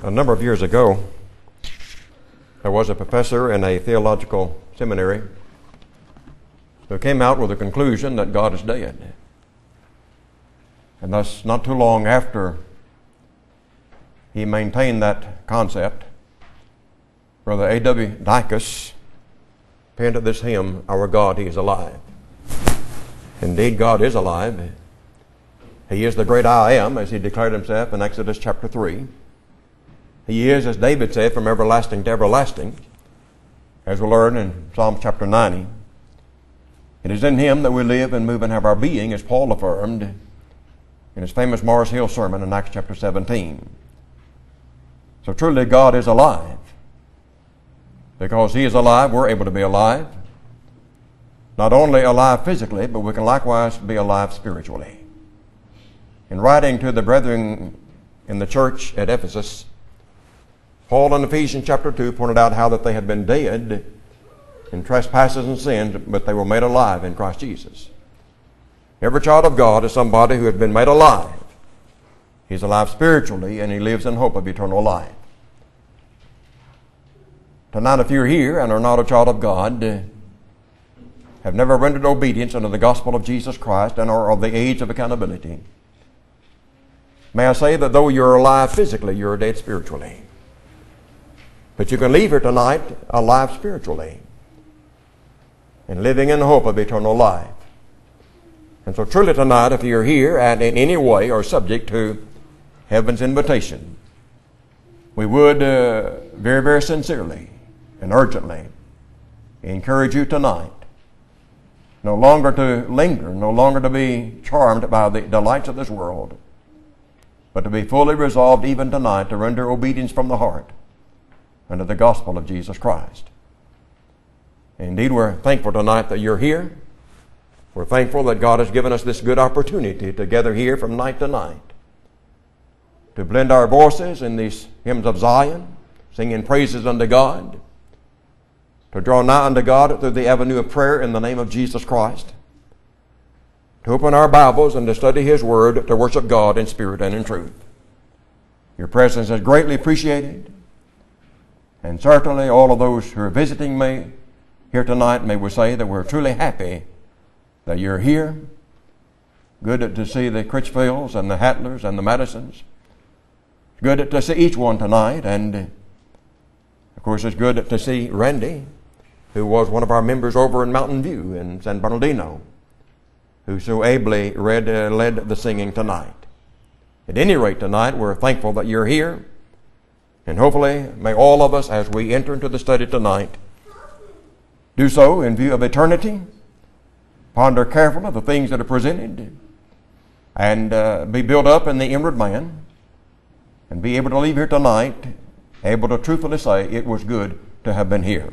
A number of years ago, there was a professor in a theological seminary who came out with the conclusion that God is dead. And thus, not too long after he maintained that concept, Brother A.W. Dicus penned this hymn, "Our God, He is alive." Indeed, God is alive. He is the great I am, as He declared Himself in Exodus chapter 3. He is, as David said, from everlasting to everlasting, as we learn in Psalm chapter 90. It is in Him that we live and move and have our being, as Paul affirmed in his famous Mars Hill sermon in Acts chapter 17. So truly God is alive. Because He is alive, we're able to be alive. Not only alive physically, but we can likewise be alive spiritually. In writing to the brethren in the church at Ephesus, Paul in Ephesians chapter 2 pointed out how that they had been dead in trespasses and sins, but they were made alive in Christ Jesus. Every child of God is somebody who has been made alive. He's alive spiritually, and he lives in hope of eternal life. Tonight, if you're here and are not a child of God, have never rendered obedience unto the gospel of Jesus Christ, and are of the age of accountability, may I say that though you're alive physically, you're dead spiritually. But you can leave here tonight alive spiritually and living in the hope of eternal life. And so truly tonight, if you're here and in any way are subject to heaven's invitation, we would very, very sincerely and urgently encourage you tonight no longer to linger, no longer to be charmed by the delights of this world, but to be fully resolved even tonight to render obedience from the heart unto the gospel of Jesus Christ. Indeed, we're thankful tonight that you're here. We're thankful that God has given us this good opportunity to gather here from night to night, to blend our voices in these hymns of Zion, singing praises unto God, to draw nigh unto God through the avenue of prayer in the name of Jesus Christ, to open our Bibles and to study His Word, to worship God in spirit and in truth. Your presence is greatly appreciated. And certainly all of those who are visiting me here tonight, may we say that we're truly happy that you're here. Good to see the Critchfields and the Hatlers and the Madisons. Good to see each one tonight. And, of course, it's good to see Randy, who was one of our members over in Mountain View in San Bernardino, who so ably led the singing tonight. At any rate tonight, we're thankful that you're here. And hopefully, may all of us, as we enter into the study tonight, do so in view of eternity, ponder carefully the things that are presented, and be built up in the inward man, and be able to leave here tonight, able to truthfully say it was good to have been here.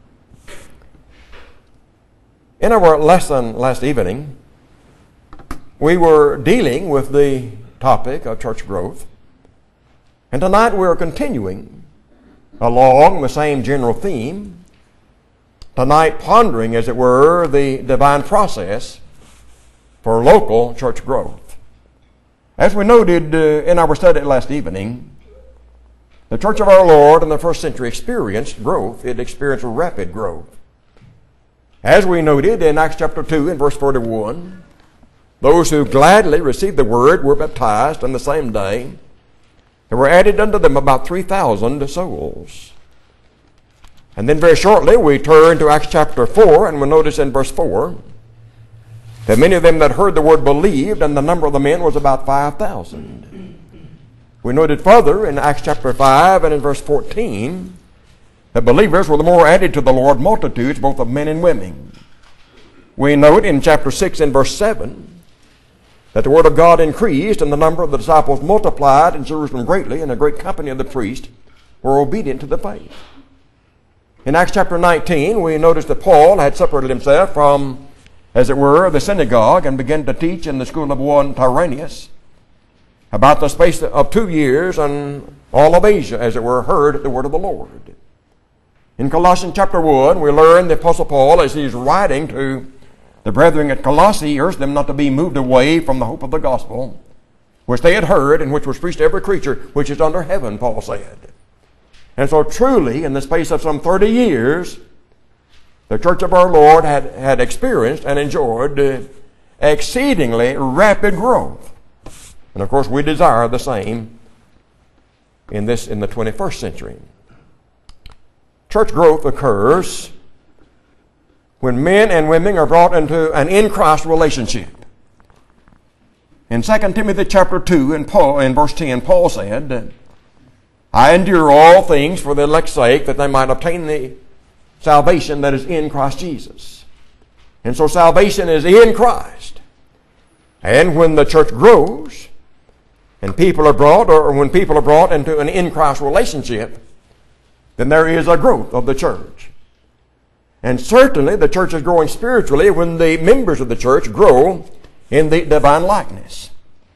In our lesson last evening, we were dealing with the topic of church growth. And tonight we are continuing along the same general theme, tonight pondering, as it were, the divine process for local church growth. As we noted in our study last evening, the Church of our Lord in the first century experienced growth. It experienced rapid growth. As we noted in Acts chapter 2 and verse 41, those who gladly received the word were baptized on the same day. There were added unto them about 3,000 souls. And then very shortly we turn to Acts chapter 4, and we notice in verse 4 that many of them that heard the word believed, and the number of the men was about 5,000. We noted further in Acts chapter 5 and in verse 14 that believers were the more added to the Lord multitudes, both of men and women. We note in chapter 6 and verse 7 that the word of God increased, and the number of the disciples multiplied in Jerusalem greatly, and a great company of the priests were obedient to the faith. In Acts chapter 19, we notice that Paul had separated himself from, as it were, the synagogue, and began to teach in the school of one Tyrannus. About the space of 2 years, and all of Asia, as it were, heard the word of the Lord. In Colossians chapter 1, we learn the Apostle Paul, as he's writing to the brethren at Colossae, urged them not to be moved away from the hope of the gospel which they had heard, and which was preached to every creature which is under heaven, Paul said. And so truly, in the space of some 30 years, the church of our Lord had experienced and enjoyed exceedingly rapid growth. And of course, we desire the same in the 21st century. Church growth occurs when men and women are brought into an in-Christ relationship. In 2 Timothy chapter 2, in verse 10, Paul said, I endure all things for the elect's sake, that they might obtain the salvation that is in Christ Jesus. And so salvation is in Christ. And when the church grows, and people are brought, or when people are brought into an in-Christ relationship, then there is a growth of the church. And certainly the church is growing spiritually when the members of the church grow in the divine likeness.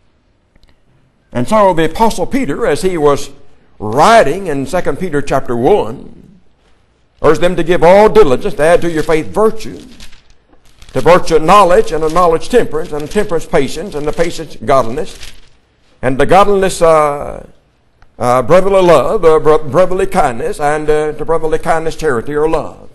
And so the Apostle Peter, as he was writing in 2 Peter chapter 1, urged them to give all diligence to add to your faith virtue, to virtue knowledge, and to knowledge temperance, and to temperance patience, and to patience godliness, and to godliness brotherly love, brotherly kindness, and to brotherly kindness charity or love.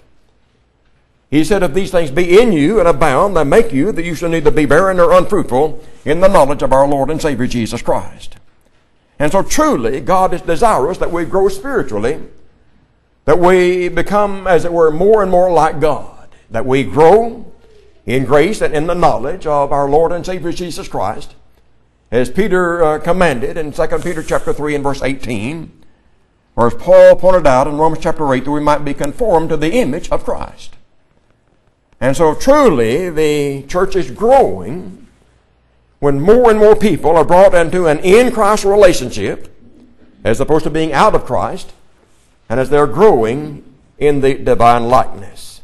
He said, if these things be in you and abound, they make you that you shall neither be barren nor unfruitful in the knowledge of our Lord and Savior Jesus Christ. And so truly, God is desirous that we grow spiritually, that we become, as it were, more and more like God, that we grow in grace and in the knowledge of our Lord and Savior Jesus Christ, as Peter commanded in 2 Peter chapter 3 and verse 18, or as Paul pointed out in Romans chapter 8, that we might be conformed to the image of Christ. And so truly the church is growing when more and more people are brought into an in-Christ relationship as opposed to being out of Christ, and as they're growing in the divine likeness.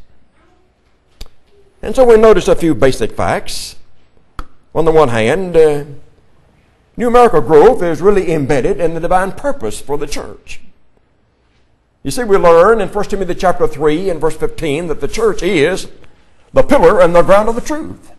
And so we notice a few basic facts. On the one hand, numerical growth is really embedded in the divine purpose for the church. You see, we learn in 1 Timothy chapter 3 and verse 15 that the church is the pillar and the ground of the truth.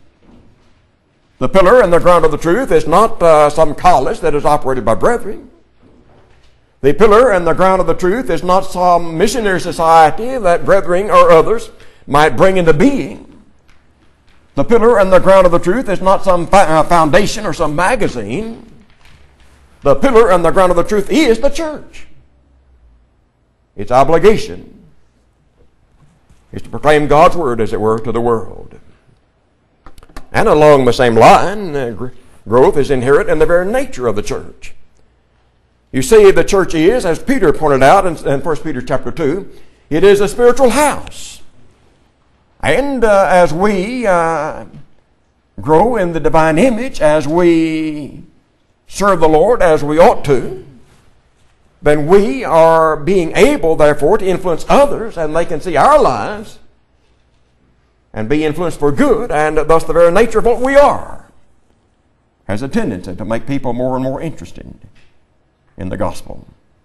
The pillar and the ground of the truth is not some college that is operated by brethren. The pillar and the ground of the truth is not some missionary society that brethren or others might bring into being. The pillar and the ground of the truth is not some foundation or some magazine. The pillar and the ground of the truth is the church. Its obligation is to proclaim God's word, as it were, to the world. And along the same line, growth is inherent in the very nature of the church. You see, the church is, as Peter pointed out in 1 Peter chapter 2, it is a spiritual house. And as we grow in the divine image, as we serve the Lord as we ought to, then we are being able, therefore, to influence others, and they can see our lives and be influenced for good, and thus the very nature of what we are has a tendency to make people more and more interested in the gospel.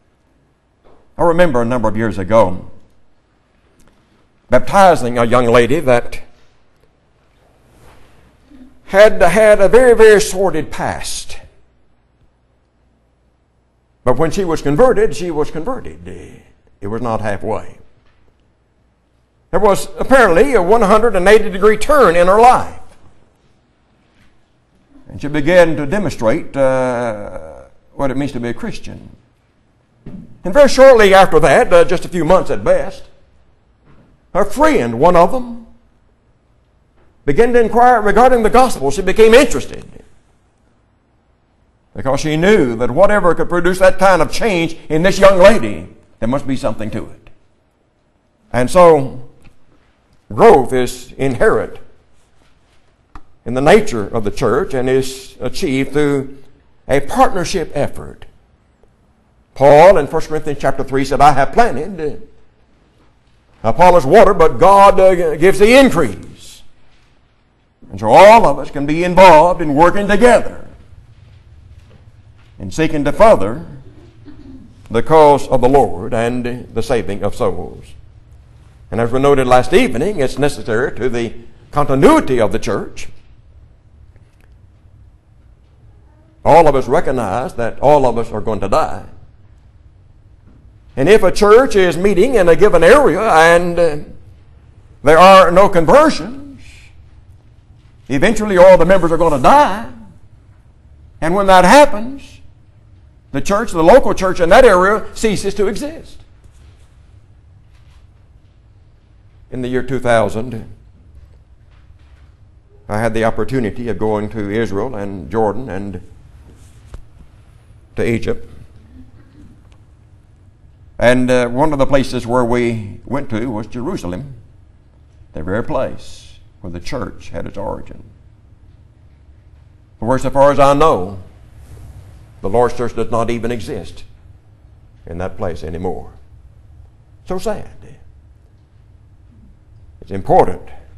I remember a number of years ago baptizing a young lady that had a very, very sordid past. But when she was converted, she was converted. It was not halfway. There was apparently a 180-degree turn in her life. And she began to demonstrate what it means to be a Christian. And very shortly after that, just a few months at best, her friend, one of them, began to inquire regarding the gospel. She became interested, because she knew that whatever could produce that kind of change in this young lady, there must be something to it. And so, growth is inherent in the nature of the church and is achieved through a partnership effort. Paul in 1 Corinthians chapter 3 said, I have planted, Apollos water, but God gives the increase. And so all of us can be involved in working together in seeking to further the cause of the Lord and the saving of souls. And as we noted last evening, it's necessary to the continuity of the church All of us recognize that all of us are going to die. And if a church is meeting in a given area and there are no conversions, eventually all the members are going to die. And when that happens, the church, the local church in that area, ceases to exist. In the year 2000, I had the opportunity of going to Israel and Jordan and to Egypt. And one of the places where we went to was Jerusalem, the very place where the church had its origin. For so far as I know, the Lord's church does not even exist in that place anymore. So sad. It's important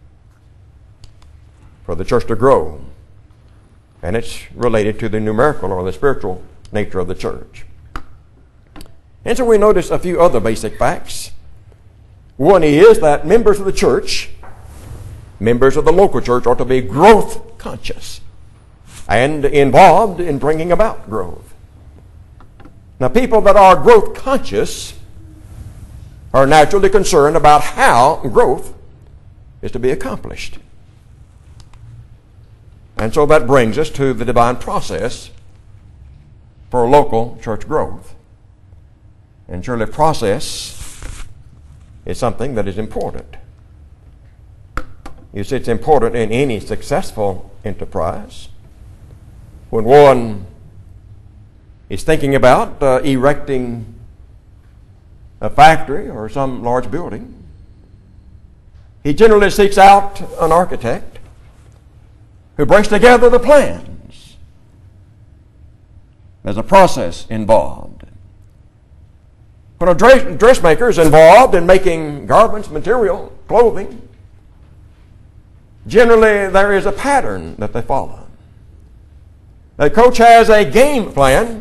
for the church to grow, and it's related to the numerical or the spiritual nature of the church. And so we notice a few other basic facts. One is that members of the church, members of the local church, ought to be growth conscious and involved in bringing about growth. Now, people that are growth conscious are naturally concerned about how growth is to be accomplished. And so that brings us to the divine process for local church growth. And surely process is something that is important. You see, it's important in any successful enterprise. When one is thinking about erecting a factory or some large building, he generally seeks out an architect who brings together the plans. There's a process involved. When a dressmaker is involved in making garments, material, clothing, generally there is a pattern that they follow. A coach has a game plan.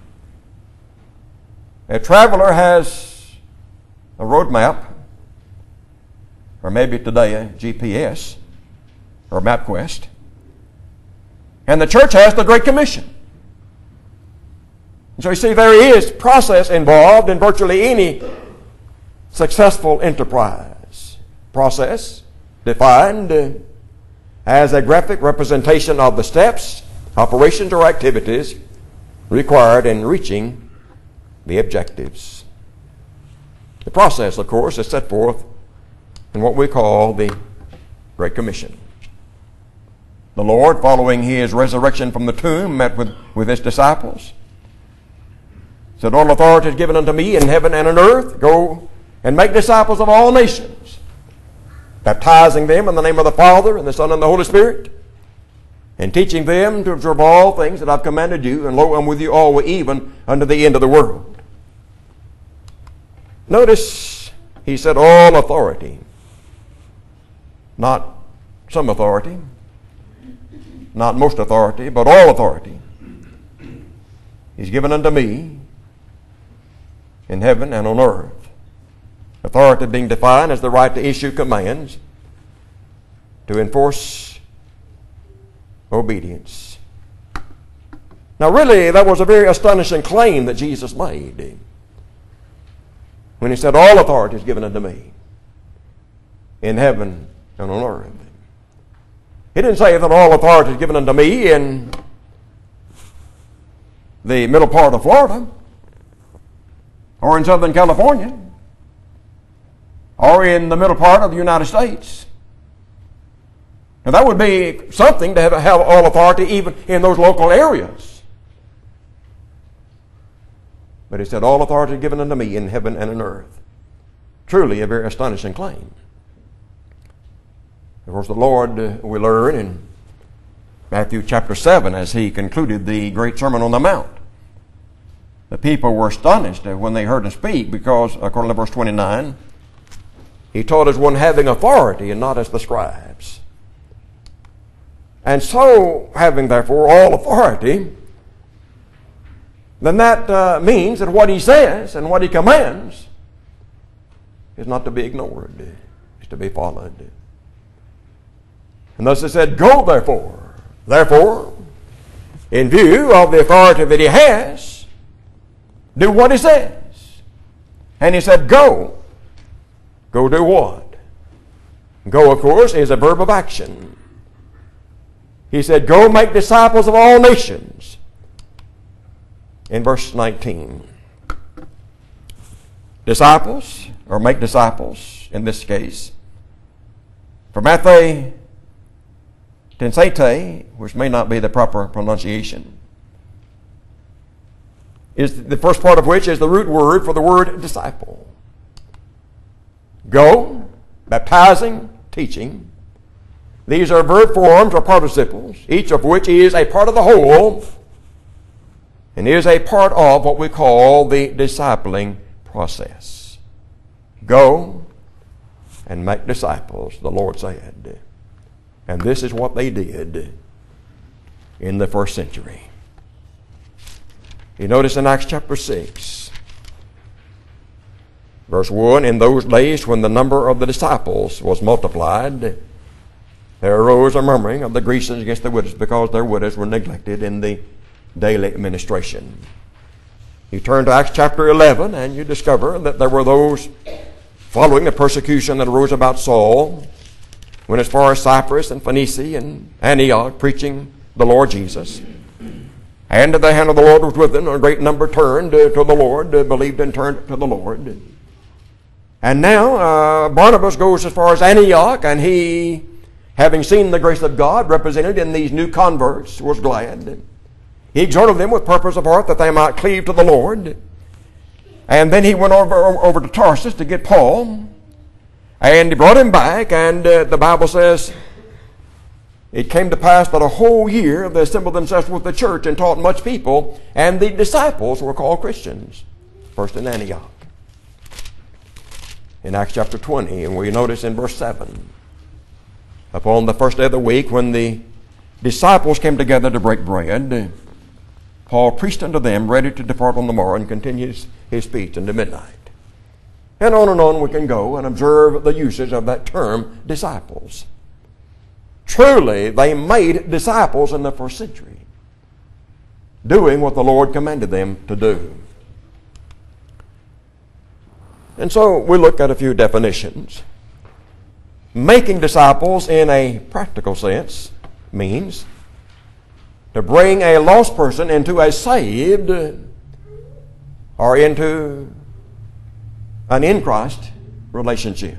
A traveler has a road map, or maybe today a GPS or MapQuest. And the church has the Great Commission. And so you see, there is process involved in virtually any successful enterprise. Process defined as a graphic representation of the steps, operations, or activities required in reaching the objectives. The process, of course, is set forth in what we call the Great Commission. The Lord, following His resurrection from the tomb, met with His disciples. Said, all authority is given unto me in heaven and on earth. Go and make disciples of all nations, baptizing them in the name of the Father and the Son and the Holy Spirit, and teaching them to observe all things that I've commanded you, and lo, I'm with you always, even unto the end of the world. Notice, He said all authority, not some authority, not most authority, but all authority is given unto me in heaven and on earth. Authority being defined as the right to issue commands, to enforce obedience. Now really, that was a very astonishing claim that Jesus made when He said, all authority is given unto me in heaven and on earth. He didn't say that all authority is given unto me in the middle part of Florida, or in Southern California, or in the middle part of the United States. Now that would be something to have all authority even in those local areas. But He said, all authority is given unto me in heaven and on earth. Truly a very astonishing claim. Of course, the Lord, we learn in Matthew chapter 7, as He concluded the great Sermon on the Mount. The people were astonished when they heard Him speak, because, according to verse 29, He taught as one having authority and not as the scribes. And so, having therefore all authority, then that means that what He says and what He commands is not to be ignored. It's to be followed. And thus He said, go therefore. Therefore in view of the authority that he has, do what he says. And he said, go. Go do what? Go, of course, is a verb of action. He said, go make disciples of all nations. In verse 19. Disciples, or make disciples, in this case. For Mathe Tensete, which may not be the proper pronunciation, is the first part of which is the root word for the word disciple. Go, baptizing, teaching. These are verb forms or participles, each of which is a part of the whole and is a part of what we call the discipling process. Go and make disciples, the Lord said. And this is what they did in the first century. You notice in Acts chapter 6, verse 1, in those days when the number of the disciples was multiplied, there arose a murmuring of the Grecians against the widows because their widows were neglected in the daily administration. You turn to Acts chapter 11 and you discover that there were those following the persecution that arose about Saul, went as far as Cyprus and Phoenicia and Antioch preaching the Lord Jesus. And the hand of the Lord was with them. A great number turned to the Lord, believed and turned to the Lord. And now Barnabas goes as far as Antioch, and he, having seen the grace of God represented in these new converts, was glad. He exhorted them with purpose of heart that they might cleave to the Lord. And then he went over to Tarsus to get Paul. And he brought him back, and the Bible says, it came to pass that a whole year they assembled themselves with the church and taught much people, and the disciples were called Christians, first in Antioch. In Acts chapter 20, and we notice in verse 7, upon the first day of the week, when the disciples came together to break bread, Paul preached unto them, ready to depart on the morrow, and continues his speech unto midnight. And on we can go and observe the usage of that term, disciples. Truly, they made disciples in the first century, doing what the Lord commanded them to do. And so we look at a few definitions. Making disciples in a practical sense means to bring a lost person into a saved or into an in Christ relationship.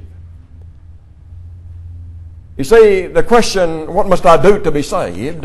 You see, the question, what must I do to be saved?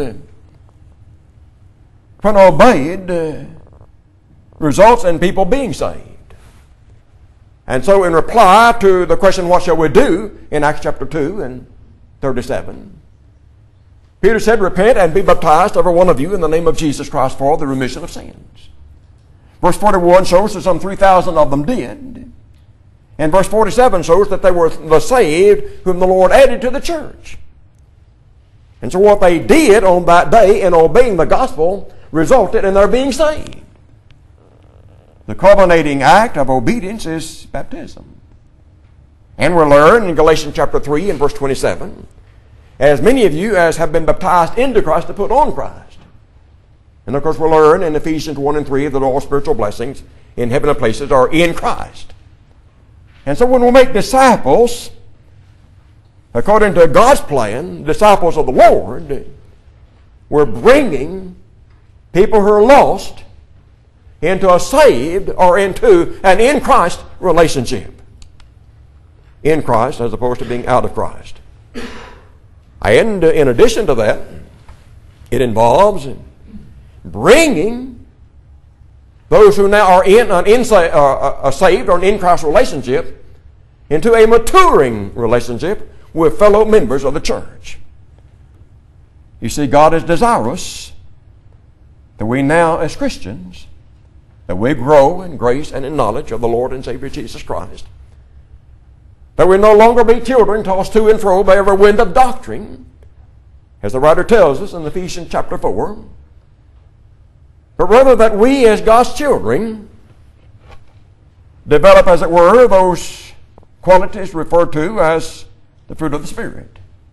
When obeyed, results in people being saved. And so in reply to the question, what shall we do, in Acts chapter 2 and 37, Peter said, repent and be baptized, every one of you, in the name of Jesus Christ for the remission of sins. Verse 41 shows that some 3,000 of them did. And verse 47 shows that they were the saved whom the Lord added to the church. And so what they did on that day in obeying the gospel resulted in their being saved. The culminating act of obedience is baptism. And we learn in Galatians chapter 3 and verse 27, as many of you as have been baptized into Christ to put on Christ. And of course we learn in Ephesians 1 and 3 that all spiritual blessings in heavenly places are in Christ. And so when we make disciples, according to God's plan, disciples of the Lord, we're bringing people who are lost into a saved or into an in Christ relationship. In Christ as opposed to being out of Christ. And in addition to that, it involves bringing those who now are in a saved or an in Christ relationship into a maturing relationship with fellow members of the church. You see, God is desirous that we now as Christians, that we grow in grace and in knowledge of the Lord and Savior Jesus Christ. That we no longer be children tossed to and fro by every wind of doctrine, as the writer tells us in Ephesians chapter 4, but rather that we as God's children develop, as it were, those qualities referred to as the fruit of the Spirit.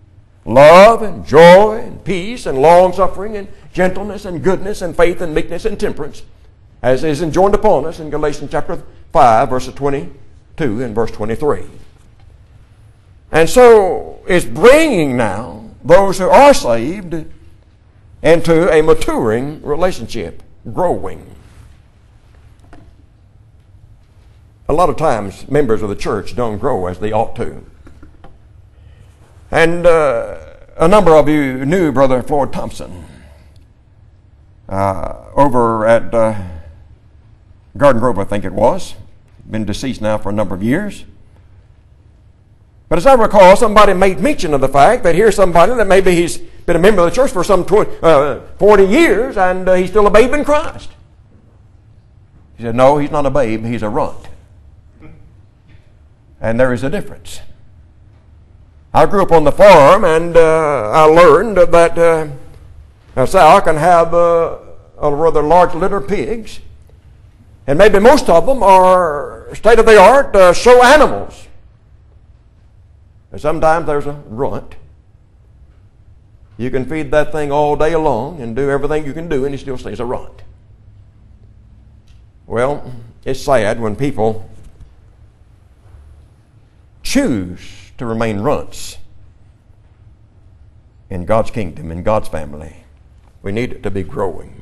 love and joy and peace and long-suffering and gentleness and goodness and faith and meekness and temperance, as is enjoined upon us in Galatians chapter 5, verses 22 and verse 23. And so it's bringing now those who are saved into a maturing relationship, growing. A lot of times, members of the church don't grow as they ought to. And a number of you knew Brother Floyd Thompson over at Garden Grove, I think it was. Been deceased now for a number of years. But as I recall, somebody made mention of the fact that here's somebody that maybe he's been a member of the church for some 40 years and he's still a babe in Christ. He said, no, he's not a babe, he's a runt. And there is a difference. I grew up on the farm and I learned that Sal can have a rather large litter of pigs. And maybe most of them are state-of-the-art show animals. And sometimes there's a runt. You can feed that thing all day long and do everything you can do and he still stays a runt. Well, it's sad when people choose to remain runts in God's kingdom, in God's family. We need it to be growing.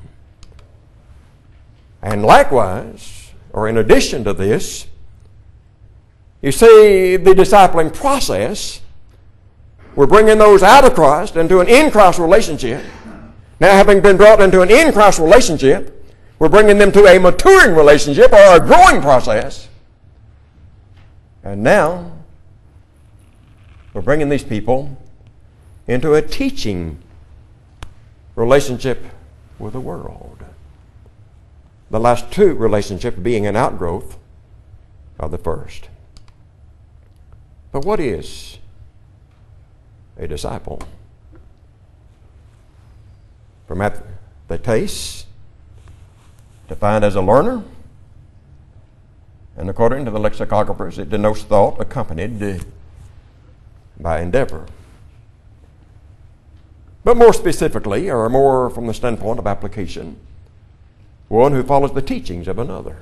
And likewise, or in addition to this, you see the discipling process. We're bringing those out of Christ into an in-Christ relationship. Now, having been brought into an in-Christ relationship, we're bringing them to a maturing relationship or a growing process. And now, we're bringing these people into a teaching relationship with the world. The last two relationships being an outgrowth of the first. But what is a disciple? From the taste, defined as a learner, and according to the lexicographers, it denotes thought accompanied by endeavor. But more specifically, or more from the standpoint of application, one who follows the teachings of another.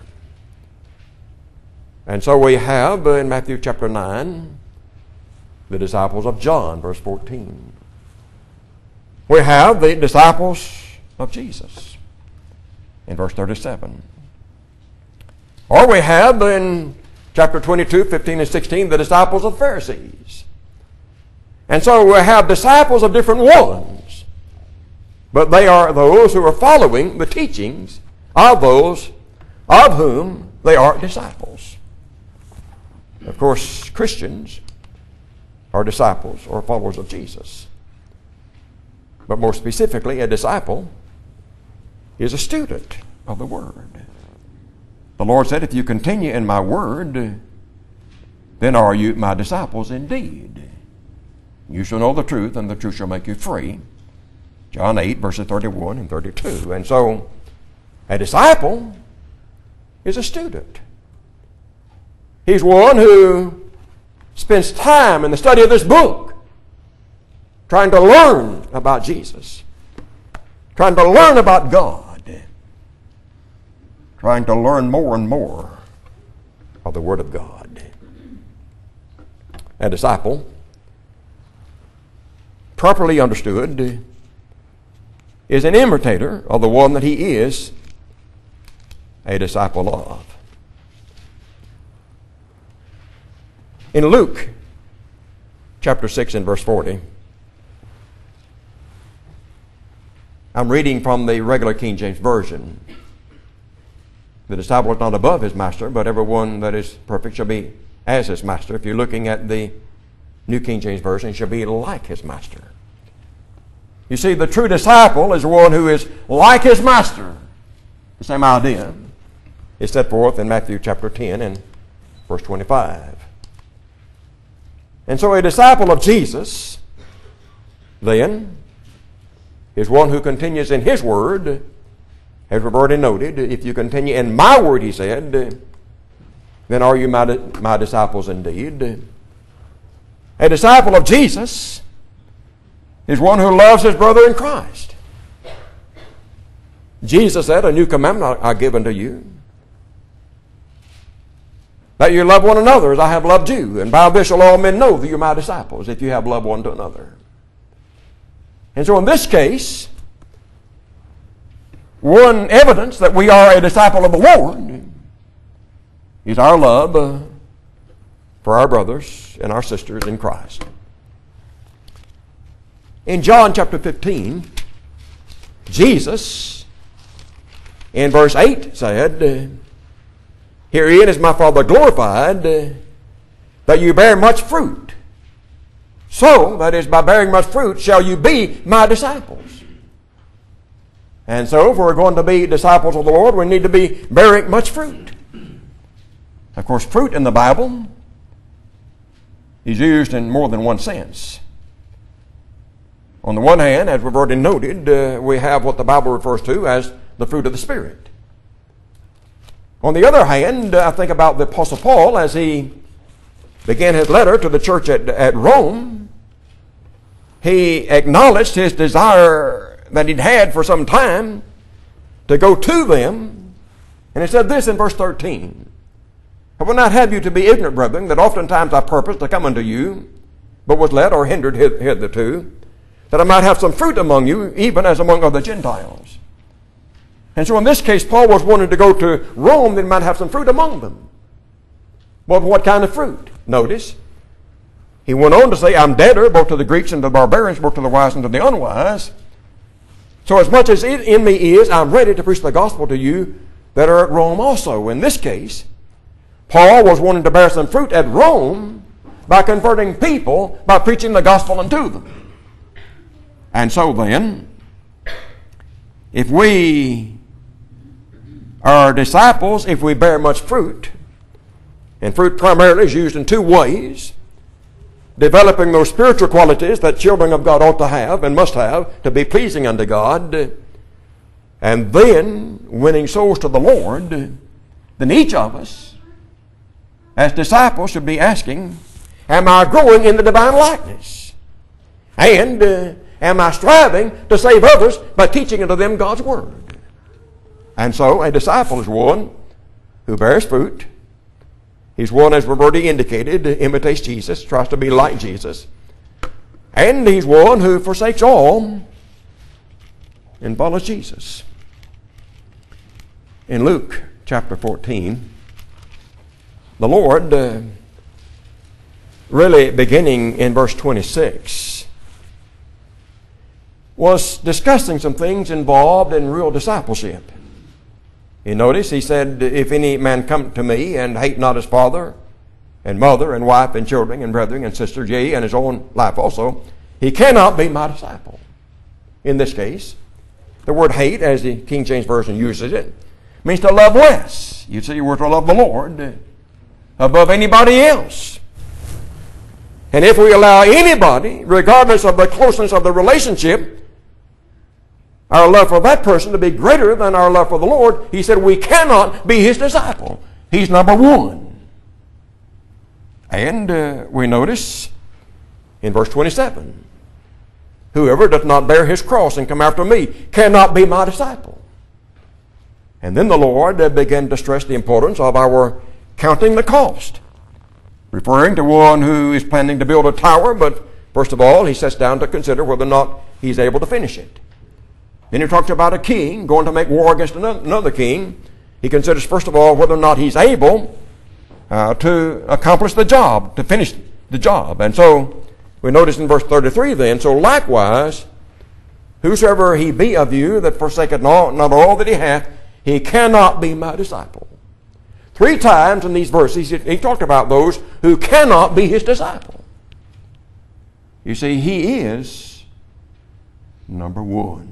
And so we have in Matthew chapter 9, the disciples of John, verse 14. We have the disciples of Jesus in verse 37. Or we have in chapter 22, 15 and 16, the disciples of Pharisees. And so we have disciples of different ones, but they are those who are following the teachings of those of whom they are disciples. Of course, Christians are disciples or followers of Jesus. But more specifically, a disciple is a student of the Word. The Lord said, if you continue in my Word, then are you my disciples indeed. You shall know the truth, and the truth shall make you free. John 8, verses 31 and 32. And so, a disciple is a student. He's one who spends time in the study of this book, trying to learn about Jesus, trying to learn about God, trying to learn more and more of the Word of God. A disciple, properly understood, is an imitator of the one that he is a disciple of. In Luke chapter 6 and verse 40, I'm reading from the regular King James Version. The disciple is not above his master, but everyone that is perfect shall be as his master. If you're looking at the New King James Version, he shall be like his master. You see, the true disciple is one who is like his master. The same idea is set forth in Matthew chapter 10 and verse 25. And so a disciple of Jesus, then, is one who continues in his word, as we've already noted. If you continue in my word, he said, then are you my disciples indeed. A disciple of Jesus is one who loves his brother in Christ. Jesus said, "A new commandment I give unto you, that you love one another as I have loved you. And by this shall all men know that you're my disciples, if you have loved one to another." And so in this case, one evidence that we are a disciple of the Lord is our love for our brothers and our sisters in Christ. In John chapter 15, Jesus, in verse 8, said, "Herein is my Father glorified, that you bear much fruit. So, that is, by bearing much fruit, shall you be my disciples." And so, if we're going to be disciples of the Lord, we need to be bearing much fruit. Of course, fruit in the Bible is used in more than one sense. On the one hand, as we've already noted, we have what the Bible refers to as the fruit of the Spirit. On the other hand, I think about the Apostle Paul as he began his letter to the church at Rome. He acknowledged his desire that he'd had for some time to go to them. And he said this in verse 13, "I will not have you to be ignorant, brethren, that oftentimes I purposed to come unto you, but was let or hindered hitherto, that I might have some fruit among you, even as among other Gentiles." And so in this case, Paul was wanting to go to Rome that he might have some fruit among them. But what kind of fruit? Notice, he went on to say, "I'm debtor both to the Greeks and to the barbarians, both to the wise and to the unwise. So as much as it in me is, I'm ready to preach the gospel to you that are at Rome also." In this case, Paul was wanting to bear some fruit at Rome by converting people by preaching the gospel unto them. And so then, if we are disciples, if we bear much fruit, and fruit primarily is used in two ways: developing those spiritual qualities that children of God ought to have and must have to be pleasing unto God, and then winning souls to the Lord, then each of us as disciples should be asking, am I growing in the divine likeness? And am I striving to save others by teaching unto them God's Word? And so a disciple is one who bears fruit. He's one, as we've already indicated, imitates Jesus, tries to be like Jesus. And he's one who forsakes all and follows Jesus. In Luke chapter 14, the Lord, really beginning in verse 26, was discussing some things involved in real discipleship. You notice he said, "If any man come to me and hate not his father and mother and wife and children and brethren and sisters, yea, and his own life also, he cannot be my disciple." In this case, the word hate, as the King James Version uses it, means to love less. You see, we're to love the Lord above anybody else. And if we allow anybody, regardless of the closeness of the relationship, our love for that person to be greater than our love for the Lord, he said we cannot be his disciple. He's number one. And we notice in verse 27, "Whoever doth not bear his cross and come after me cannot be my disciple." And then the Lord began to stress the importance of our counting the cost, referring to one who is planning to build a tower, but first of all, he sits down to consider whether or not he's able to finish it. Then he talks about a king going to make war against another king. He considers, first of all, whether or not he's able to accomplish the job, to finish the job. And so we notice in verse 33 then, "So likewise, whosoever he be of you that forsaketh not all that he hath, he cannot be my disciple." 3 times in these verses he talked about those who cannot be his disciple. You see, he is number one.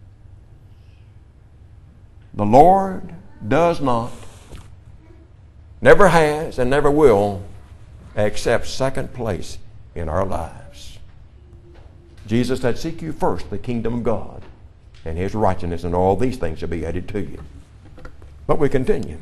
The Lord does not, never has, and never will accept second place in our lives. Jesus said, "Seek you first the kingdom of God and his righteousness, and all these things shall be added to you." But we continue.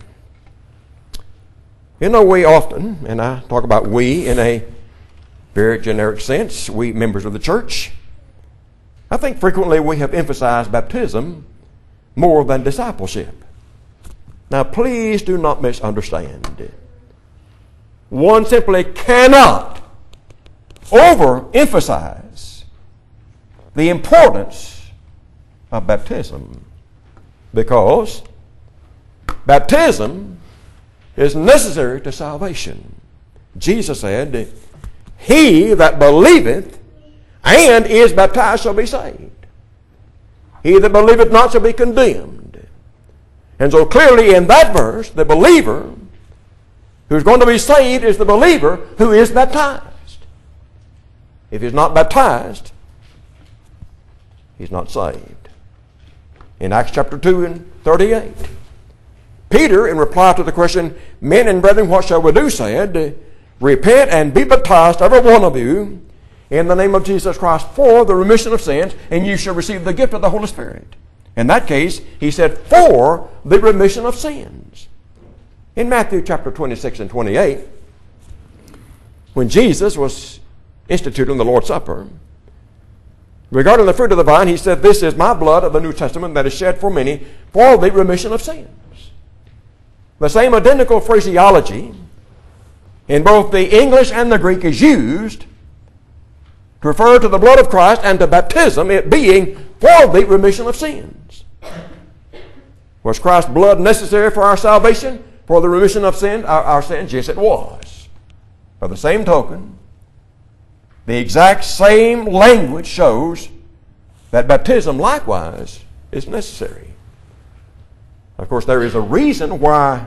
You know, we often, and I talk about we in a very generic sense, we members of the church, I think frequently we have emphasized baptism more than discipleship. Now, please do not misunderstand. One simply cannot overemphasize the importance of baptism, because baptism is necessary to salvation. Jesus said, "He that believeth and is baptized shall be saved. He that believeth not shall be condemned." And so clearly in that verse, the believer who's going to be saved is the believer who is baptized. If he's not baptized, he's not saved. In Acts chapter 2 and 38, Peter, in reply to the question, "Men and brethren, what shall we do?" said, "Repent and be baptized, every one of you, in the name of Jesus Christ for the remission of sins, and you shall receive the gift of the Holy Spirit." In that case, he said, for the remission of sins. In Matthew chapter 26 and 28, when Jesus was instituting the Lord's Supper, regarding the fruit of the vine, he said, "This is my blood of the New Testament that is shed for many for the remission of sins." The same identical phraseology in both the English and the Greek is used to refer to the blood of Christ and to baptism, it being for the remission of sins. Was Christ's blood necessary for our salvation, for the remission of sin, our sins? Yes, it was. By the same token, the exact same language shows that baptism likewise is necessary. Of course, there is a reason why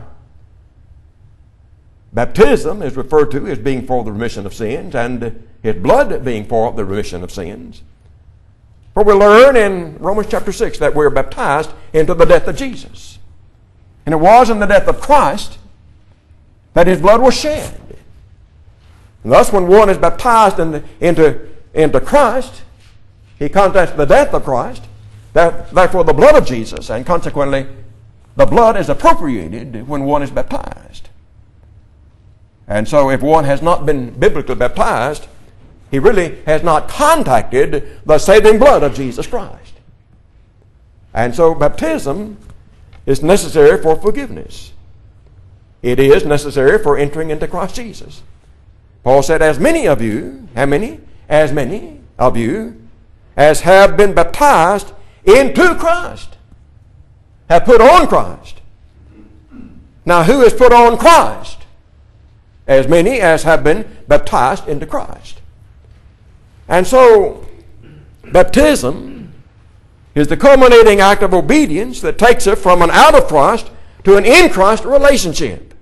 baptism is referred to as being for the remission of sins, and his blood being for the remission of sins. For we learn in Romans chapter 6 that we're baptized into the death of Jesus. And it was in the death of Christ that his blood was shed. And thus when one is baptized into Christ, he contacts the death of Christ, therefore the blood of Jesus, and consequently the blood is appropriated when one is baptized. And so if one has not been biblically baptized, he really has not contacted the saving blood of Jesus Christ. And so baptism is necessary for forgiveness. It is necessary for entering into Christ Jesus. Paul said, as many of you, how many? As many of you as have been baptized into Christ, have put on Christ. Now who has put on Christ? As many as have been baptized into Christ. And so, baptism is the culminating act of obedience that takes us from an out of Christ to an in Christ relationship.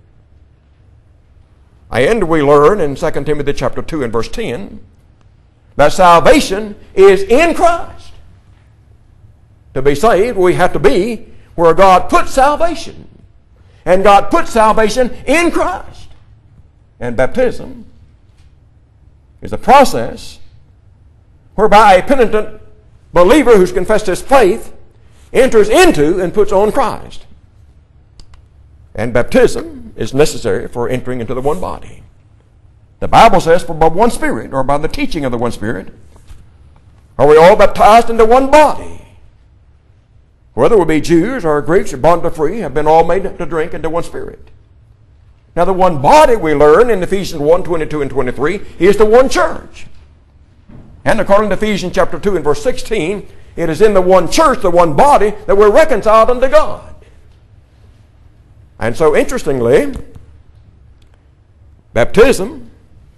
And we learn in 2 Timothy chapter 2 and verse 10 that salvation is in Christ. To be saved, we have to be where God put salvation. And God put salvation in Christ. And baptism is a process whereby a penitent believer who's confessed his faith enters into and puts on Christ. And baptism is necessary for entering into the one body. The Bible says, for by one Spirit, or by the teaching of the one Spirit, are we all baptized into one body. Whether we be Jews or Greeks or bond or free, have been all made to drink into one Spirit. Now the one body we learn in Ephesians 1, 22 and 23 is the one church. And according to Ephesians chapter 2 and verse 16, it is in the one church, the one body, that we're reconciled unto God. And so interestingly, baptism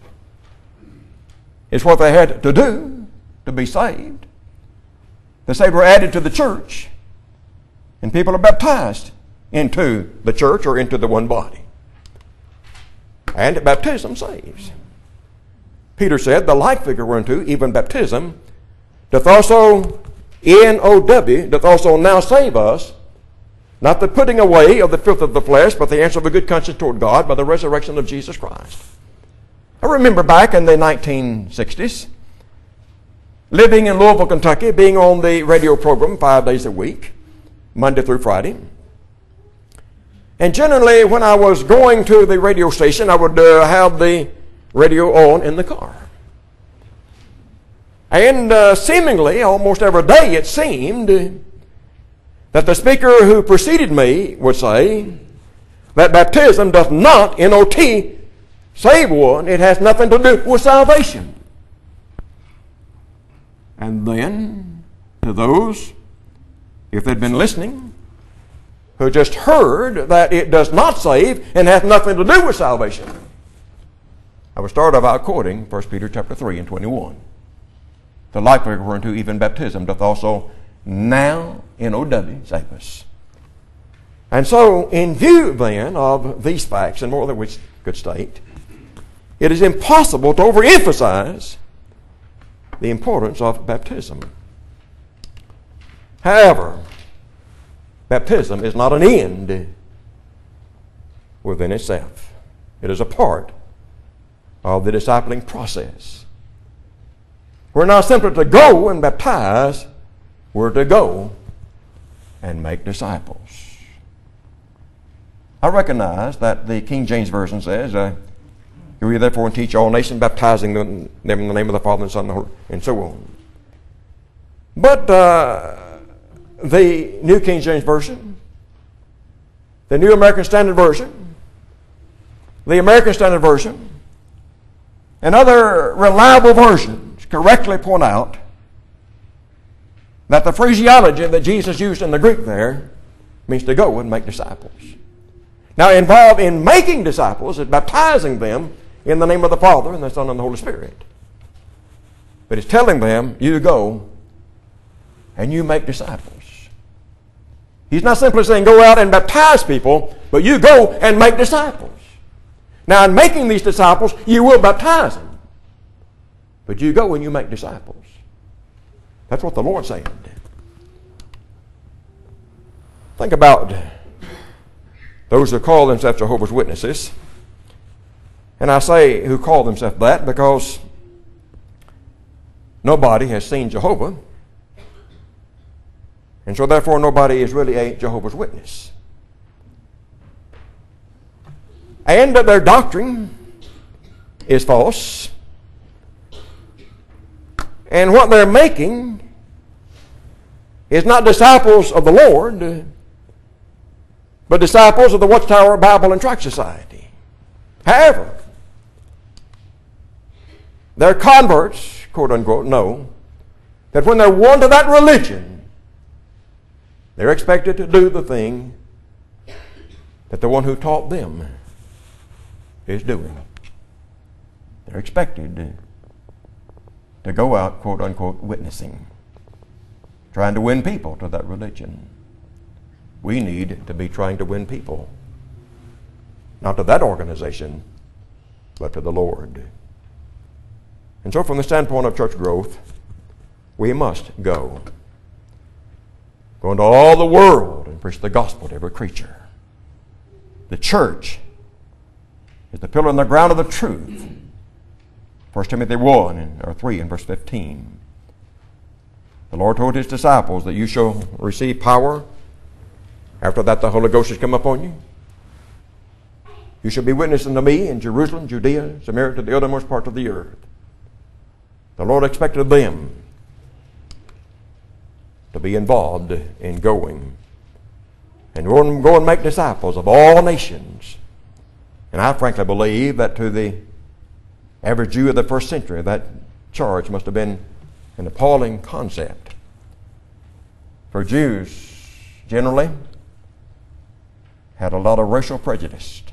is what they had to do to be saved. The saved were added to the church, and people are baptized into the church or into the one body. And baptism saves. Peter said, the like figure whereunto, even baptism, doth also, N-O-W, doth also now save us, not the putting away of the filth of the flesh, but the answer of a good conscience toward God by the resurrection of Jesus Christ. I remember back in the 1960s, living in Louisville, Kentucky, being on the radio program 5 days a week, Monday through Friday. And generally, when I was going to the radio station, I would have the radio on in the car. And seemingly, almost every day it seemed, that the speaker who preceded me would say that baptism doth not, N-O-T, save one. It has nothing to do with salvation. And then, to those, if they'd been listening, who just heard that it does not save and has nothing to do with salvation, I would start off out quoting 1 Peter chapter 3 and 21. The like referring to even baptism doth also now, N-O-W, save us. And so, in view then of these facts, and more than we could state, it is impossible to overemphasize the importance of baptism. However, baptism is not an end within itself. It is a part of the discipling process. We're not simply to go and baptize, we're to go and make disciples. I recognize that the King James Version says, "Go ye therefore and teach all nations, baptizing them in the name of the Father and the Son and the Holy," and so on. But the New King James Version, the New American Standard Version, the American Standard Version, and other reliable versions correctly point out that the phraseology that Jesus used in the Greek there means to go and make disciples. Now, involved in making disciples is baptizing them in the name of the Father and the Son and the Holy Spirit. But it's telling them, you go and you make disciples. He's not simply saying go out and baptize people, but you go and make disciples. Now, in making these disciples, you will baptize them. But you go and you make disciples. That's what the Lord said. Think about those who call themselves Jehovah's Witnesses. And I say who call themselves that because nobody has seen Jehovah. And so therefore nobody is really a Jehovah's Witness. And their doctrine is false. And what they're making is not disciples of the Lord, but disciples of the Watchtower Bible and Tract Society. However, their converts, quote unquote, know that when they're won to that religion, they're expected to do the thing that the one who taught them is doing. They're expected to go out, quote unquote, witnessing, trying to win people to that religion. We need to be trying to win people, not to that organization, but to the Lord. And so from the standpoint of church growth, we must go. Go into all the world and preach the gospel to every creature. The church is the pillar and the ground of the truth. 1 Timothy 3 and verse 15. The Lord told his disciples that you shall receive power. After that the Holy Ghost has come upon you. You shall be witnesses unto me in Jerusalem, Judea, Samaria, to the uttermost part of the earth. The Lord expected them to be involved in going. And go and make disciples of all nations. And I frankly believe that to the average Jew of the first century, that charge must have been an appalling concept. For Jews generally had a lot of racial prejudice.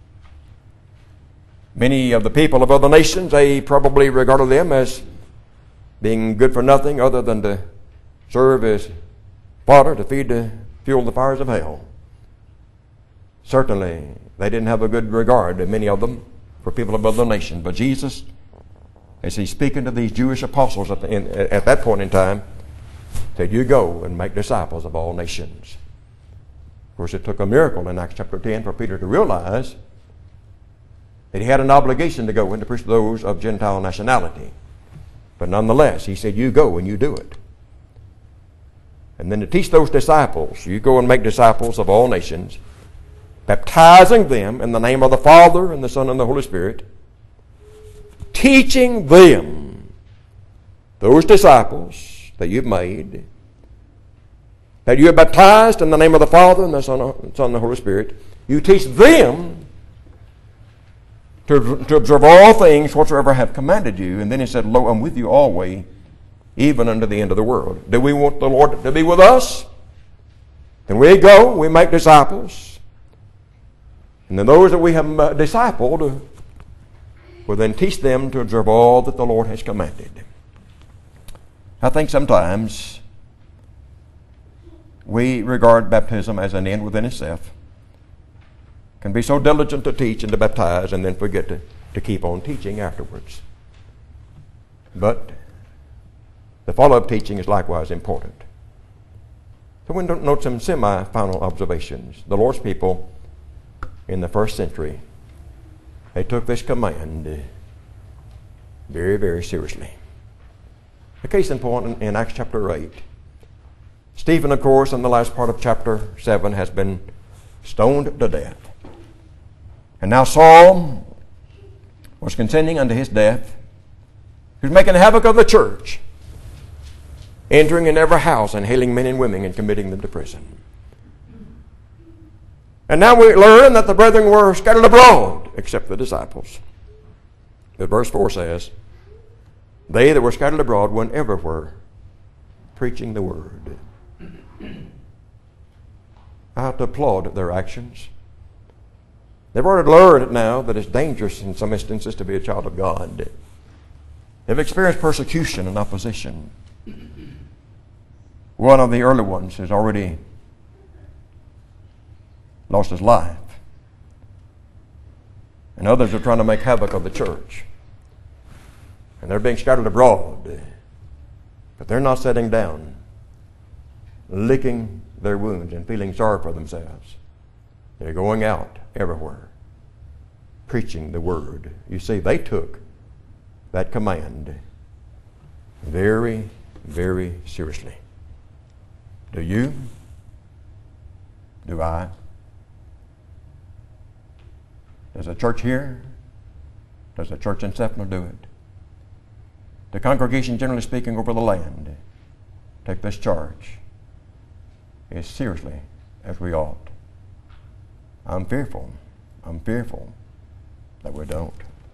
Many of the people of other nations, they probably regarded them as being good for nothing other than to serve as fodder to fuel the fires of hell. Certainly, they didn't have a good regard, many of them, for people of other nations. But Jesus, as he's speaking to these Jewish apostles at that point in time, said, you go and make disciples of all nations. Of course, it took a miracle in Acts chapter 10 for Peter to realize that he had an obligation to go and to preach to those of Gentile nationality. But nonetheless, he said, you go and you do it. And then to teach those disciples, you go and make disciples of all nations, baptizing them in the name of the Father and the Son and the Holy Spirit, teaching them those disciples that you've made, that you have baptized in the name of the Father and the Son and the Holy Spirit, you teach them to observe all things whatsoever I have commanded you. And then he said, Lo, I'm with you always, even unto the end of the world. Do we want the Lord to be with us? Then we go, we make disciples. And then those that we have discipled will then teach them to observe all that the Lord has commanded. I think sometimes we regard baptism as an end within itself. Can be so diligent to teach and to baptize and then forget to keep on teaching afterwards. But the follow-up teaching is likewise important. So we note some semi-final observations. The Lord's people in the first century, they took this command very, very seriously. A case in point in Acts chapter 8. Stephen, of course, in the last part of chapter 7 has been stoned to death. And now Saul was consenting unto his death. He was making havoc of the church, entering in every house and hailing men and women and committing them to prison. And now we learn that the brethren were scattered abroad, except the disciples. But verse 4 says, they that were scattered abroad went everywhere, preaching the word. I have to applaud their actions. They've already learned now that it's dangerous in some instances to be a child of God. They've experienced persecution and opposition. One of the early ones has already lost his life. And others are trying to make havoc of the church. And they're being scattered abroad. But they're not sitting down, licking their wounds and feeling sorry for themselves. They're going out everywhere, preaching the word. You see, they took that command very, very seriously. Do you? Do I? Does the church here? Does the church in Sephna do it? The congregation, generally speaking, over the land, take this charge as seriously as we ought. I'm fearful that we don't.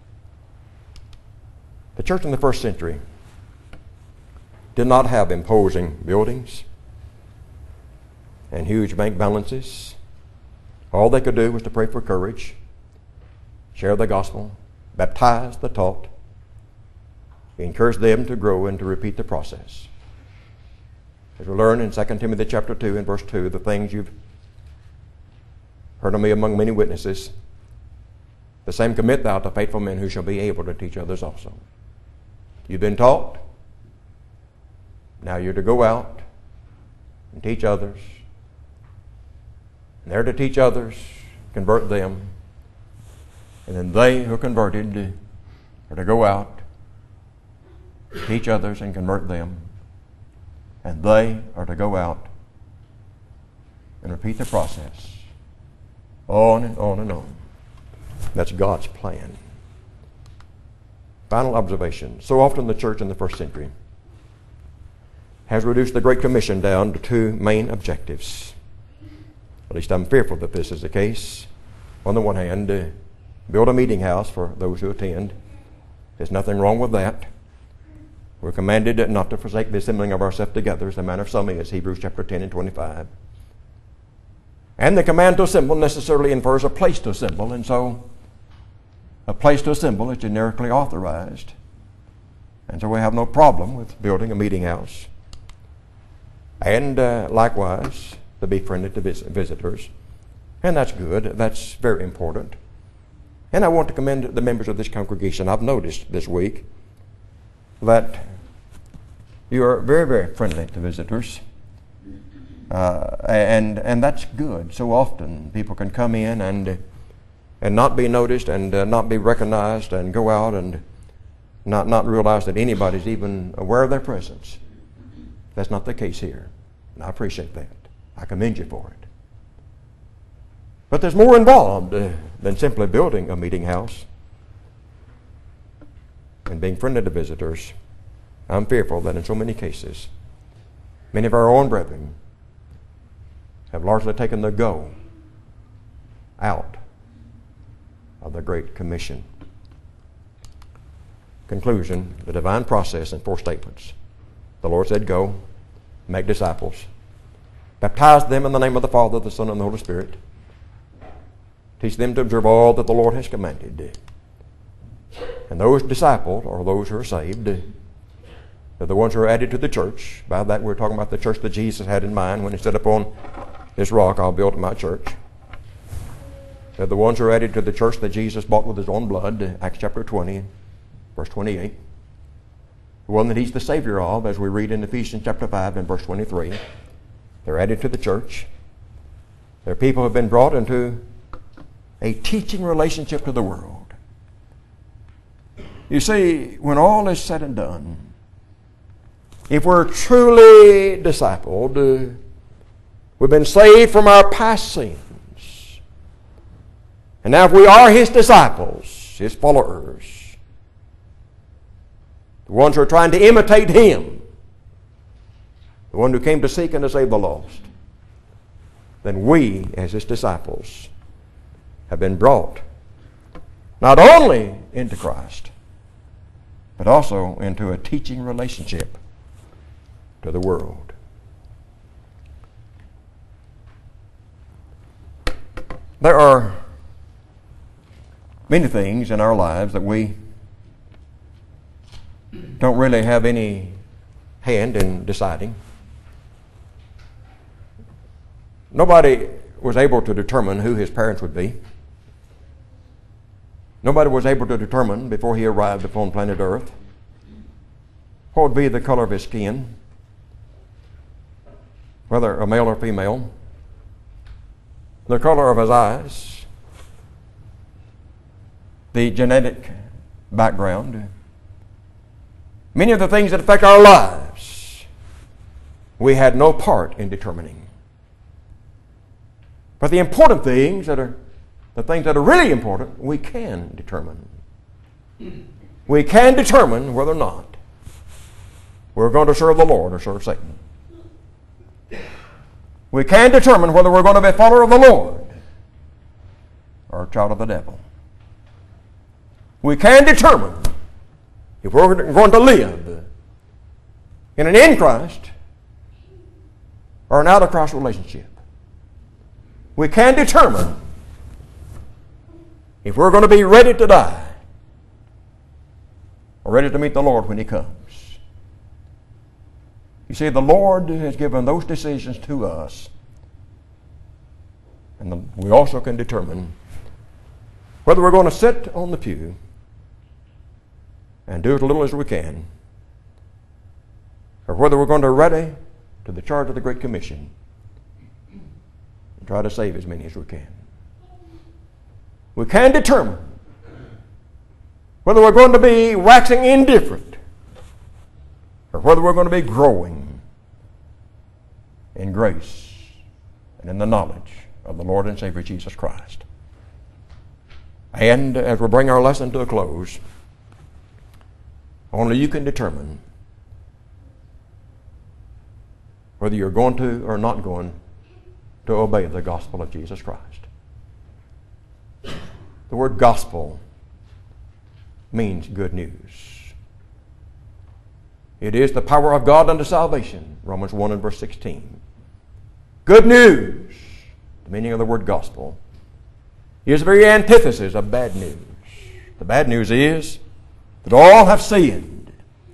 The church in the first century did not have imposing buildings and huge bank balances. All they could do was to pray for courage, share the gospel, baptize the taught, encourage them to grow and to repeat the process. As we learn in 2 Timothy chapter 2 and verse 2, the things you've heard of me among many witnesses, the same commit thou to faithful men who shall be able to teach others also. You've been taught. Now you're to go out and teach others. And they're to teach others, convert them. And then they who are converted are to go out, teach others and convert them. And they are to go out and repeat the process. On and on and on. That's God's plan. Final observation. So often the church in the first century has reduced the Great Commission down to two main objectives. At least I'm fearful that this is the case. On the one hand, build a meeting house for those who attend. There's nothing wrong with that. We're commanded not to forsake the assembling of ourselves together, as the manner of some is, Hebrews chapter 10 and 25. And the command to assemble necessarily infers a place to assemble, and so a place to assemble is generically authorized. And so we have no problem with building a meeting house. And likewise, to be friendly to visitors. And that's good. That's very important. And I want to commend the members of this congregation. I've noticed this week that you are very, very friendly to visitors. And that's good. So often people can come in and not be noticed and not be recognized and go out and not realize that anybody's even aware of their presence. That's not the case here. And I appreciate that. I commend you for it. But there's more involved than simply building a meeting house and being friendly to visitors. I'm fearful that in so many cases, many of our own brethren have largely taken the go out of the Great Commission. Conclusion, the divine process in 4 statements. The Lord said, go, make disciples, baptize them in the name of the Father, the Son, and the Holy Spirit. Teach them to observe all that the Lord has commanded. And those disciples, or those who are saved, they're the ones who are added to the church. By that we're talking about the church that Jesus had in mind when he said, upon this rock I'll build my church. They're the ones who are added to the church that Jesus bought with his own blood, Acts chapter 20, verse 28. The one that he's the Savior of, as we read in Ephesians chapter 5 and verse 23. They're added to the church. They're people who have been brought into a teaching relationship to the world. You see, when all is said and done, if we're truly discipled, we've been saved from our past sins. And now if we are his disciples, his followers, the ones who are trying to imitate him, the one who came to seek and to save the lost, then we, as his disciples, have been brought not only into Christ, but also into a teaching relationship to the world. There are many things in our lives that we don't really have any hand in deciding. Nobody was able to determine who his parents would be. Nobody was able to determine before he arrived upon planet Earth what would be the color of his skin, whether a male or female, the color of his eyes, the genetic background. Many of the things that affect our lives, we had no part in determining. But the important things the things that are really important, we can determine. We can determine whether or not we're going to serve the Lord or serve Satan. We can determine whether we're going to be a follower of the Lord or a child of the devil. We can determine if we're going to live in an in Christ or an out of Christ relationship. We can determine if we're going to be ready to die or ready to meet the Lord when he comes. You see, the Lord has given those decisions to us. And we also can determine whether we're going to sit on the pew and do as little as we can, or whether we're going to ready to the charge of the Great Commission and try to save as many as we can. We can determine whether we're going to be waxing indifferent or whether we're going to be growing in grace and in the knowledge of the Lord and Savior Jesus Christ. And as we bring our lesson to a close, only you can determine whether you're going to or not going to obey the gospel of Jesus Christ. The word gospel means good news. It is the power of God unto salvation, Romans 1 and verse 16. Good news, the meaning of the word gospel, is the very antithesis of bad news. The bad news is that all have sinned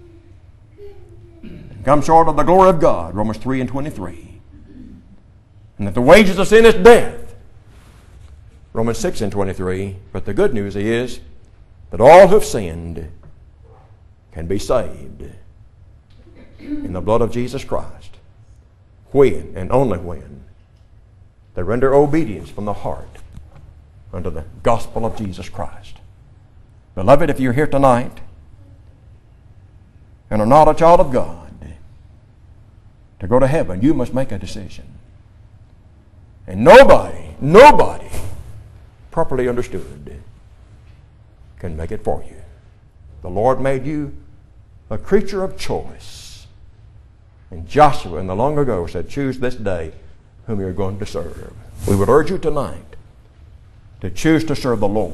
and come short of the glory of God, Romans 3 and 23. And that the wages of sin is death, Romans 6 and 23. But the good news is that all who have sinned can be saved in the blood of Jesus Christ when and only when they render obedience from the heart unto the gospel of Jesus Christ. Beloved, if you're here tonight and are not a child of God, to go to heaven, you must make a decision. And nobody properly understood can make it for you. The Lord made you a creature of choice. And Joshua in the long ago said, choose this day whom you're going to serve. We would urge you tonight to choose to serve the Lord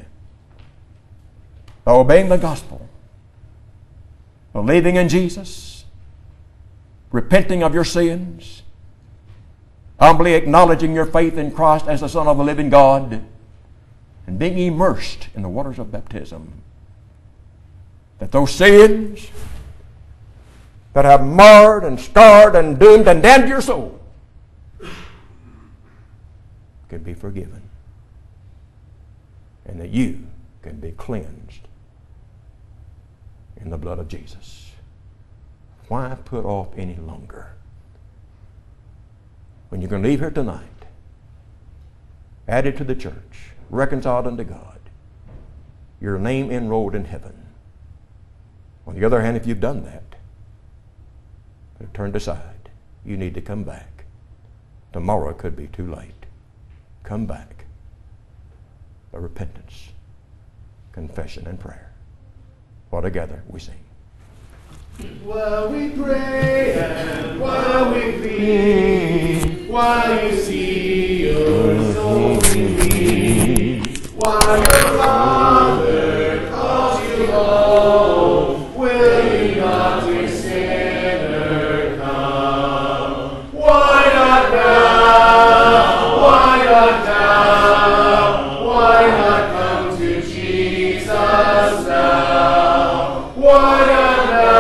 by obeying the gospel, believing in Jesus, repenting of your sins, humbly acknowledging your faith in Christ as the Son of the living God, and being immersed in the waters of baptism. That those sins that have marred and scarred and doomed and damned your soul can be forgiven. And that you can be cleansed in the blood of Jesus. Why put off any longer? When you're going to leave here tonight, added to the church, reconciled unto God, your name enrolled in heaven. On the other hand, if you've done that, but turned aside, you need to come back. Tomorrow could be too late. Come back. A repentance, confession, and prayer. While together we sing. While we pray and while we plead, while you see your soul redeemed, while your Father calls you home, will you not to sinner come? Why not now? Why not now? Why not come to Jesus now? Why not?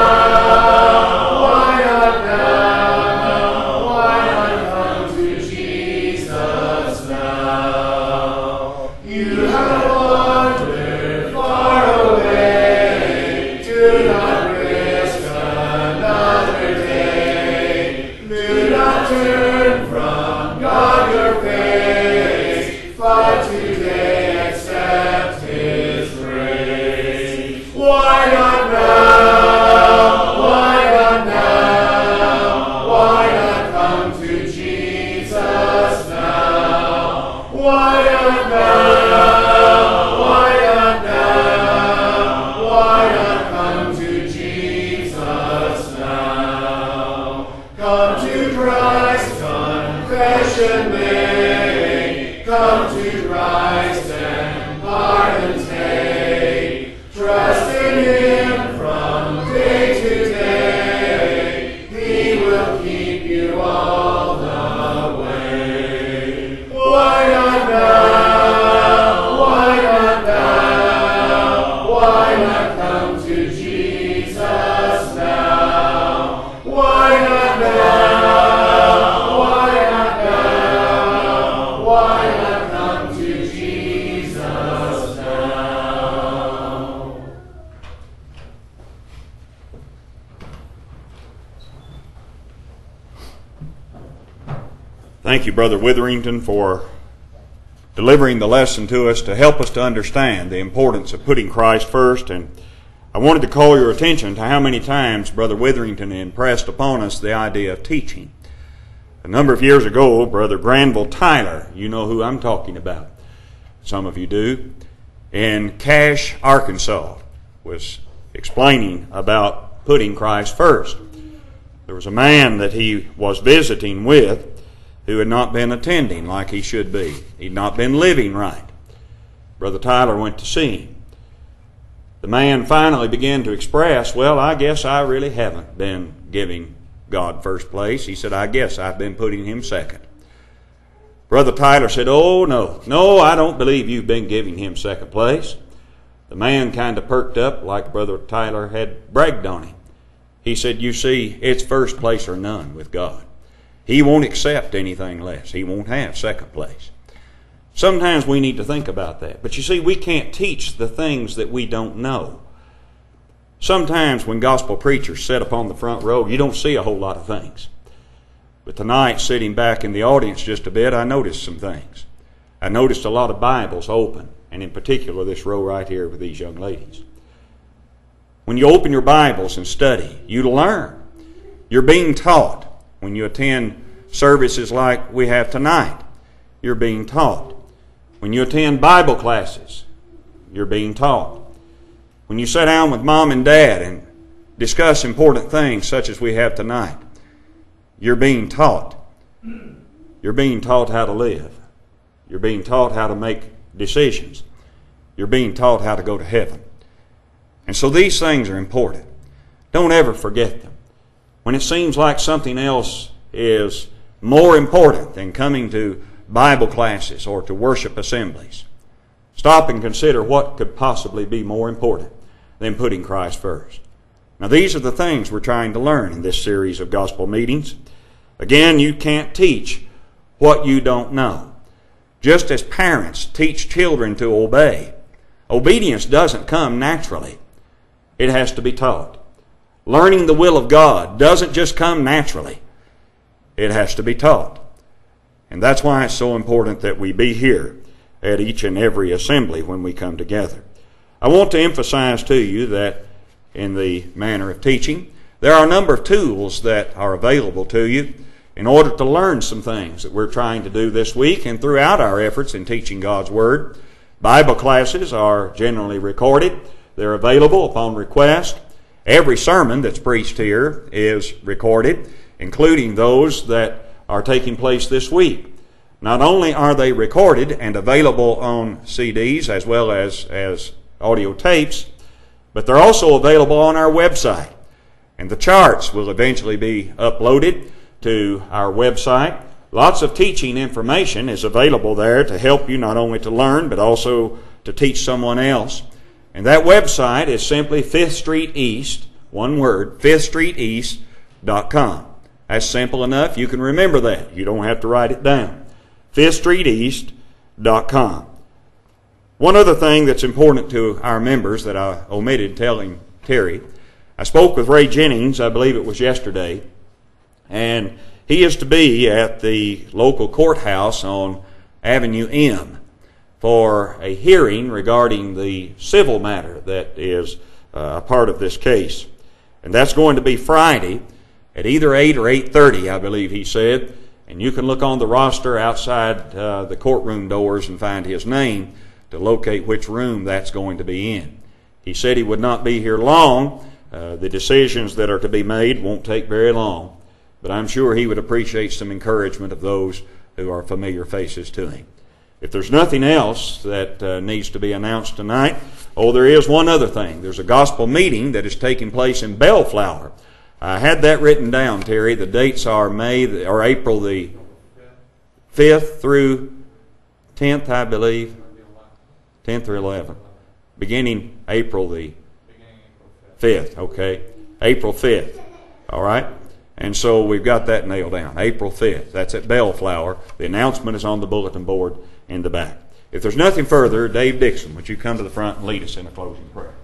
Thank you, Brother Witherington, for delivering the lesson to us to help us to understand the importance of putting Christ first. And I wanted to call your attention to how many times Brother Witherington impressed upon us the idea of teaching. A number of years ago, Brother Granville Tyler, you know who I'm talking about, some of you do, in Cache, Arkansas, was explaining about putting Christ first. There was a man that he was visiting with who had not been attending like he should be. He'd not been living right. Brother Tyler went to see him. The man finally began to express, well, I guess I really haven't been giving God first place. He said, I guess I've been putting Him second. Brother Tyler said, oh, no, I don't believe you've been giving Him second place. The man kind of perked up like Brother Tyler had bragged on him. He said, you see, it's first place or none with God. He won't accept anything less. He won't have second place. Sometimes we need to think about that. But you see, we can't teach the things that we don't know. Sometimes when gospel preachers sit upon the front row, you don't see a whole lot of things. But tonight, sitting back in the audience just a bit, I noticed some things. I noticed a lot of Bibles open, and in particular this row right here with these young ladies. When you open your Bibles and study, you learn. You're being taught. When you attend services like we have tonight, you're being taught. When you attend Bible classes, you're being taught. When you sit down with mom and dad and discuss important things such as we have tonight, you're being taught. You're being taught how to live. You're being taught how to make decisions. You're being taught how to go to heaven. And so these things are important. Don't ever forget them. When it seems like something else is more important than coming to Bible classes or to worship assemblies, stop and consider what could possibly be more important than putting Christ first. Now, these are the things we're trying to learn in this series of gospel meetings. Again, you can't teach what you don't know. Just as parents teach children to obey, obedience doesn't come naturally. It has to be taught. Learning the will of God doesn't just come naturally. It has to be taught. And that's why it's so important that we be here at each and every assembly when we come together. I want to emphasize to you that in the manner of teaching, there are a number of tools that are available to you in order to learn some things that we're trying to do this week and throughout our efforts in teaching God's Word. Bible classes are generally recorded. They're available upon request. Every sermon that's preached here is recorded, including those that are taking place this week. Not only are they recorded and available on CDs as well as audio tapes, but they're also available on our website. And the charts will eventually be uploaded to our website. Lots of teaching information is available there to help you not only to learn, but also to teach someone else. And that website is simply 5th Street East, one word, 5thstreeteast.com. That's simple enough. You can remember that. You don't have to write it down. 5thstreeteast.com. One other thing that's important to our members that I omitted telling Terry, I spoke with Ray Jennings, I believe it was yesterday, and he is to be at the local courthouse on Avenue M for a hearing regarding the civil matter that is a part of this case. And that's going to be Friday at either 8 or 8:30, I believe he said. And you can look on the roster outside the courtroom doors and find his name to locate which room that's going to be in. He said he would not be here long. The decisions that are to be made won't take very long. But I'm sure he would appreciate some encouragement of those who are familiar faces to him. If there's nothing else that needs to be announced tonight, there is one other thing. There's a gospel meeting that is taking place in Bellflower. I had that written down, Terry. The dates are April the 5th through 10th, I believe. 10th or 11th. Beginning April the 5th, okay. April 5th, all right. And so we've got that nailed down. April 5th. That's at Bellflower. The announcement is on the bulletin board in the back. If there's nothing further, Dave Dixon, would you come to the front and lead us in a closing prayer?